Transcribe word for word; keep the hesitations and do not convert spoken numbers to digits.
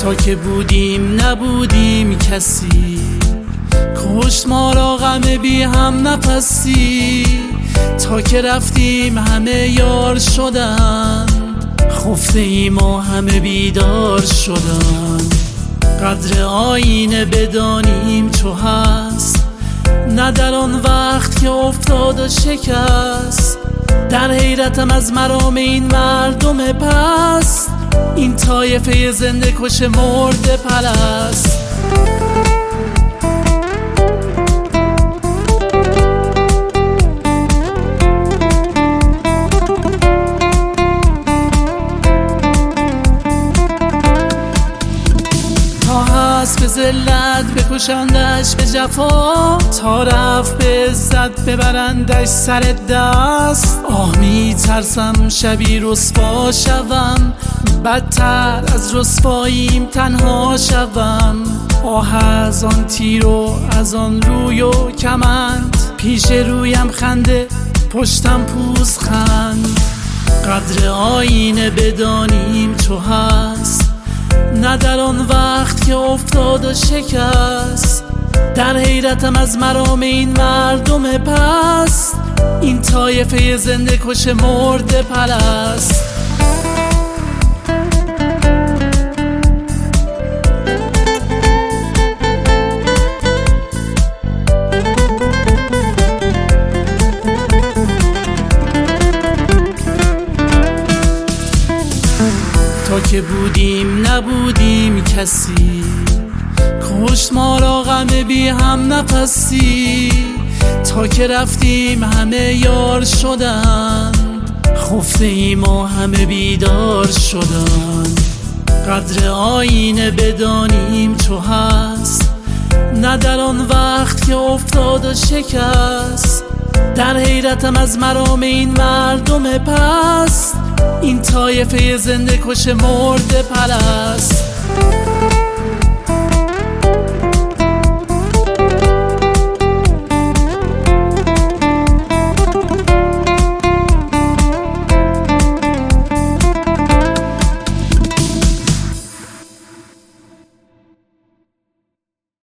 تا که بودیم نبودیم کسی، کشت ما را غم بی هم نفسی. تا که رفتیم همه یار شدن، خفته ایم و همه بیدار شدن. قدر آینه بدانیم چو هست، نه در آن وقت که افتاد و شکست. در حیرتم از مرام این مردم پست، این طایفه زنده کش مرده پرست. به ذلت بکشندش به جفا، تا رفت به عزت ببرندش سر دست. آه می ترسم شبی رسوا شوم، بدتر از رسواییم تنها شوم. آه از آن تیر و از آن روی و کمند، پیش رویم خنده پشتم پوزخند. قدر آینه بدانیم چو هست، نه در آن وقت که افتاد و شکست. در حیرتم از مرام این مردم پست، این طایفه زنده کش مرده پرست. تا که بودیم نبودیم کسی، کشت ما را غم بی هم نفسی. تا که رفتیم همه یار شدن، خفته ایم و همه بیدار شدن. قدر آینه بدانیم چو هست، نه در آن وقت که افتاد و شکست. در حیرتم از مرام این مردم پست، این طایفه زنده کش مرده پرست.